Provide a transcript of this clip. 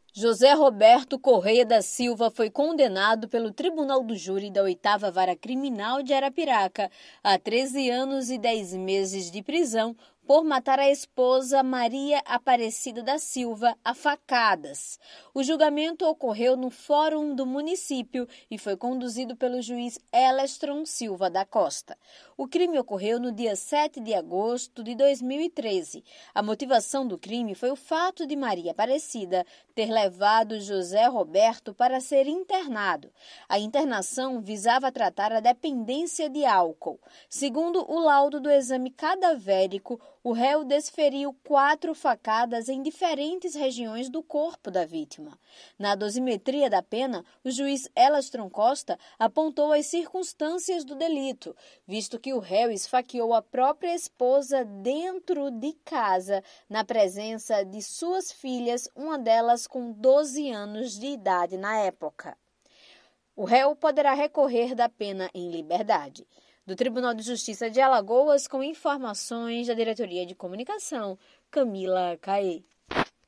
José Roberto Correia da Silva foi condenado pelo Tribunal do Júri da 8ª Vara Criminal de Arapiraca a 13 anos e 10 meses de prisão por matar a esposa Maria Aparecida da Silva a facadas. O julgamento ocorreu no Fórum do município e foi conduzido pelo juiz Elestron Silva da Costa. O crime ocorreu no dia 7 de agosto de 2013. A motivação do crime foi o fato de Maria Aparecida ter levado José Roberto para ser internado. A internação visava tratar a dependência de álcool. Segundo o laudo do exame cadavérico, o réu desferiu 4 facadas em diferentes regiões do corpo da vítima. Na dosimetria da pena, o juiz Elastron Costa apontou as circunstâncias do delito, visto que o réu esfaqueou a própria esposa dentro de casa, na presença de suas filhas, uma delas com 12 anos de idade na época. O réu poderá recorrer da pena em liberdade. Do Tribunal de Justiça de Alagoas, com informações da Diretoria de Comunicação, Camila Caê.